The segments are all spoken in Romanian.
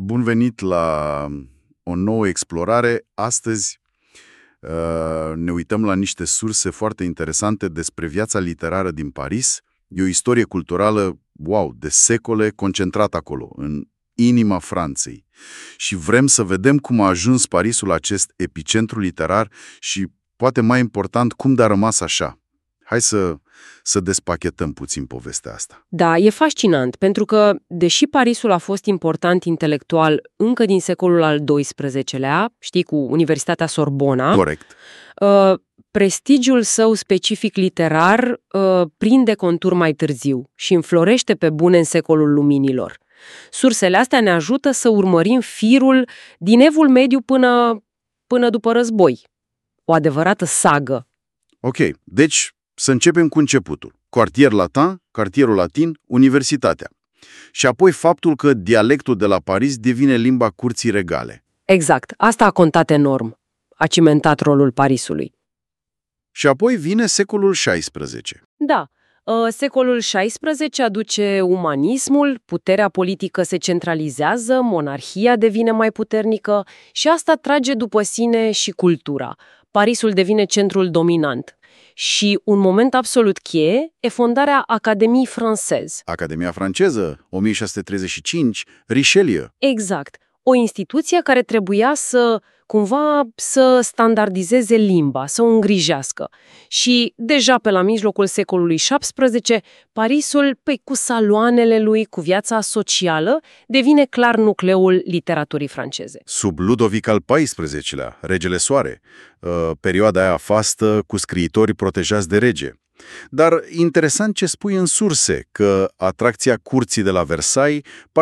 Bun venit la o nouă explorare. Astăzi ne uităm la niște surse foarte interesante despre viața literară din Paris. E o istorie culturală, wow, de secole concentrată acolo, în inima Franței. Și vrem să vedem cum a ajuns Parisul acest epicentru literar și, poate mai important, cum de-a rămas așa. Hai să despachetăm puțin povestea asta. Da, e fascinant, pentru că, deși Parisul a fost important intelectual încă din secolul al XII-lea, știi, cu Universitatea Sorbona, Corect. Prestigiul său specific literar prinde contur mai târziu și înflorește pe bune în secolul luminilor. Sursele astea ne ajută să urmărim firul din Evul Mediu până după război. O adevărată sagă. Ok, deci să începem cu începutul. Cartierul latin, universitatea. Și apoi faptul că dialectul de la Paris devine limba curții regale. Exact, asta a contat enorm. A cimentat rolul Parisului. Și apoi vine secolul XVI. Da, secolul XVI aduce umanismul, puterea politică se centralizează, monarhia devine mai puternică și asta trage după sine și cultura. Parisul devine centrul dominant. Și un moment absolut cheie e fondarea Académie Française. Academia franceză, 1635, Richelieu. Exact. O instituție care trebuia să standardizeze limba, să o îngrijească. Și deja pe la mijlocul secolului XVII, Parisul, cu saloanele lui, cu viața socială, devine clar nucleul literaturii franceze. Sub Ludovic al XIV-lea, regele Soare, perioada aia fastă cu scriitori protejați de rege. Dar interesant ce spui în surse, că atracția curții de la Versailles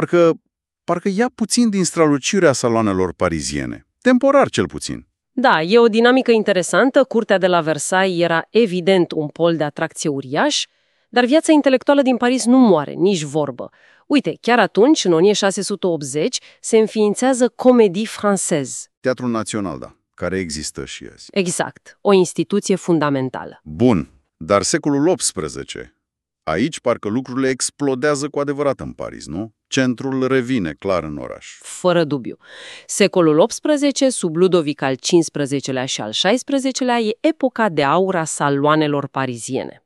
parcă ia puțin din strălucirea saloanelor pariziene. Temporar, cel puțin. Da, e o dinamică interesantă. Curtea de la Versailles era evident un pol de atracție uriaș, dar viața intelectuală din Paris nu moare, nici vorbă. Uite, chiar atunci, în 1680, se înființează Comédie Française. Teatrul Național, da, care există și azi. Exact, o instituție fundamentală. Bun, dar secolul XVIII. Aici parcă lucrurile explodează cu adevărat în Paris, nu? Centrul revine clar în oraș. Fără dubiu. Secolul XVIII, sub Ludovic al XV-lea și al XVI-lea, e epoca de aur a saloanelor pariziene.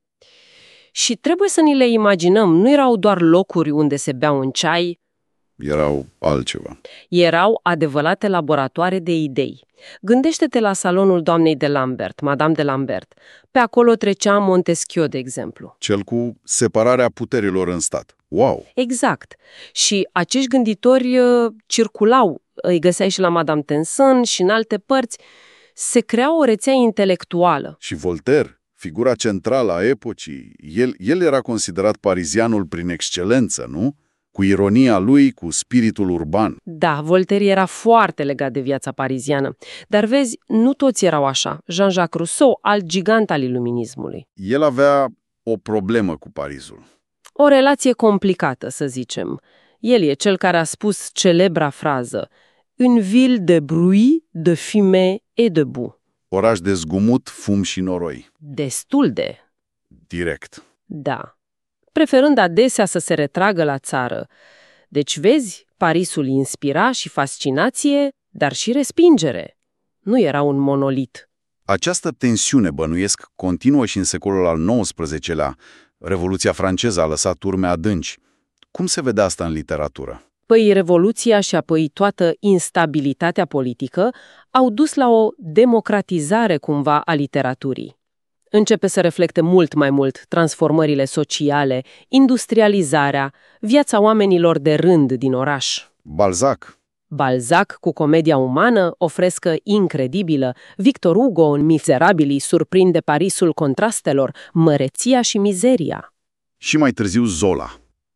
Și trebuie să ni le imaginăm, nu erau doar locuri unde se bea un ceai. Erau altceva. Erau adevărate laboratoare de idei. Gândește-te la salonul doamnei de Lambert, Madame de Lambert. Pe acolo trecea Montesquieu, de exemplu. Cel cu separarea puterilor în stat. Wow! Exact. Și acești gânditori circulau. Îi găseai și la Madame Tenson și în alte părți. Se crea o rețea intelectuală. Și Voltaire, figura centrală a epocii, el era considerat parizianul prin excelență, nu? Cu ironia lui, cu spiritul urban. Da, Voltaire era foarte legat de viața pariziană. Dar vezi, nu toți erau așa. Jean-Jacques Rousseau, alt gigant al iluminismului. El avea o problemă cu Parisul. O relație complicată, să zicem. El e cel care a spus celebra frază: Une ville de bruit, de fumée et de boue. Oraș de zgumut, fum și noroi. Destul de. Direct. Da. Preferând adesea să se retragă la țară. Deci, vezi, Parisul inspira și fascinație, dar și respingere. Nu era un monolit. Această tensiune, bănuiesc, continuă și în secolul al XIX-lea. Revoluția franceză a lăsat urme adânci. Cum se vede asta în literatură? Păi, Revoluția și apoi toată instabilitatea politică au dus la o democratizare cumva a literaturii. Începe să reflecte mult mai mult transformările sociale, industrializarea, viața oamenilor de rând din oraș. Balzac Cu comedia umană, o frescă incredibilă, Victor Hugo în Mizerabilii surprinde Parisul contrastelor, măreția și mizeria. Și mai târziu Zola.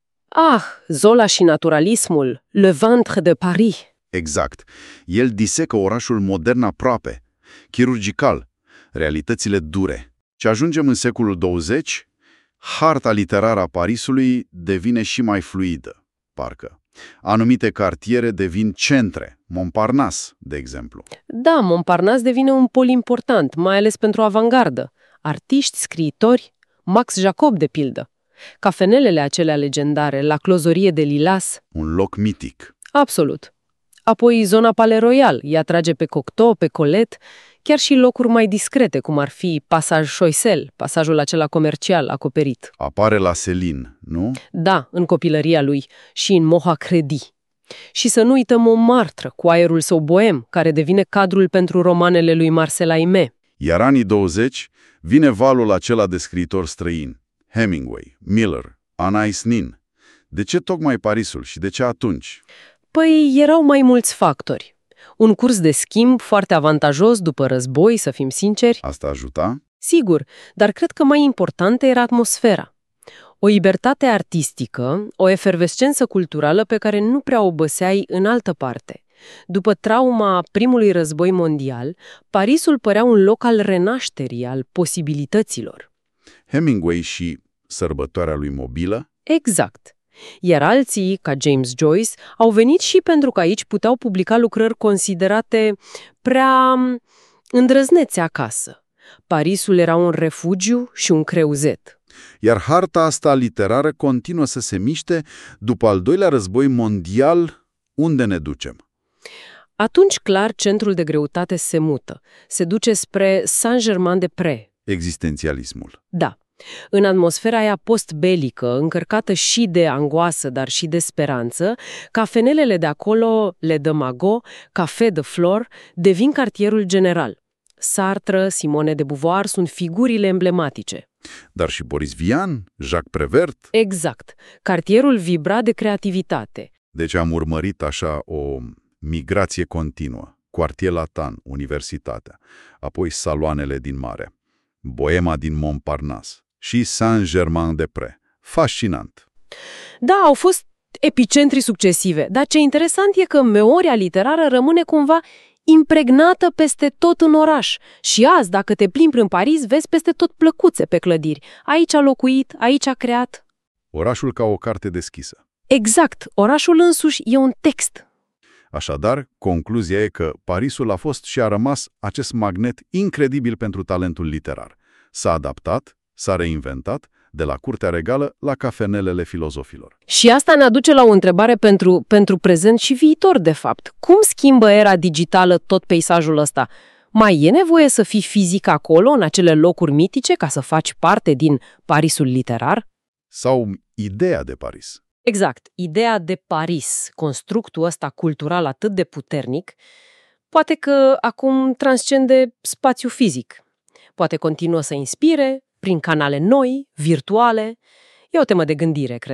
Zola și naturalismul, Le ventre de Paris. Exact. El disecă orașul modern aproape, chirurgical, realitățile dure. Și ajungem în secolul 20, harta literară a Parisului devine și mai fluidă, parcă. Anumite cartiere devin centre, Montparnasse, de exemplu. Da, Montparnasse devine un pol important, mai ales pentru avangardă. Artiști, scriitori, Max Jacob, de pildă. Cafenelele acelea legendare, la Clozorie de Lilas. Un loc mitic. Absolut. Apoi zona Palais Royal îi atrage pe Cocteau, pe Colette, chiar și locuri mai discrete, cum ar fi Passage Choiseul, pasajul acela comercial acoperit. Apare la Céline, nu? Da, în copilăria lui și în Moha Credi. Și să nu uităm Montmartre, cu aerul său boem, care devine cadrul pentru romanele lui Marcel Aimé. Iar anii 20 vine valul acela de scriitori străini. Hemingway, Miller, Anais Nin. De ce tocmai Parisul și de ce atunci? Păi erau mai mulți factori. Un curs de schimb foarte avantajos după război, să fim sinceri. Asta ajuta? Sigur, dar cred că mai importantă era atmosfera. O libertate artistică, o efervescență culturală pe care nu prea o băseai în altă parte. După trauma primului război mondial, Parisul părea un loc al renașterii, al posibilităților. Hemingway și sărbătoarea lui mobilă? Exact. Iar alții, ca James Joyce, au venit și pentru că aici puteau publica lucrări considerate prea îndrăznețe acasă. Parisul era un refugiu și un creuzet. Iar harta asta literară continuă să se miște după al doilea război mondial. Unde ne ducem? Atunci, clar, centrul de greutate se mută. Se duce spre Saint-Germain-des-Prés. Existențialismul. Da. În atmosfera aia post-belică, încărcată și de angoasă, dar și de speranță, cafenelele de acolo, Le Demago, Café de Flore, devin cartierul general. Sartre, Simone de Beauvoir sunt figurile emblematice. Dar și Boris Vian, Jacques Prévert. Exact. Cartierul vibra de creativitate. Deci am urmărit așa o migrație continuă. Quartier Latin, Universitatea, apoi saloanele din mare, boema din Montparnasse și Saint-Germain-des-Prés. Fascinant! Da, au fost epicentri succesive, dar ce interesant e că memoria literară rămâne cumva impregnată peste tot în oraș. Și azi, dacă te plimbi în Paris, vezi peste tot plăcuțe pe clădiri. Aici a locuit, aici a creat. Orașul ca o carte deschisă. Exact, orașul însuși e un text. Așadar, concluzia e că Parisul a fost și a rămas acest magnet incredibil pentru talentul literar. S-a adaptat, s-a reinventat, de la curtea regală la cafenelele filozofilor. Și asta ne aduce la o întrebare pentru prezent și viitor, de fapt. Cum schimbă era digitală tot peisajul ăsta? Mai e nevoie să fii fizic acolo, în acele locuri mitice, ca să faci parte din Parisul literar? Sau ideea de Paris? Exact. Ideea de Paris, constructul ăsta cultural atât de puternic, poate că acum transcende spațiu fizic. Poate continuă să inspire prin canale noi, virtuale. E o temă de gândire, cred.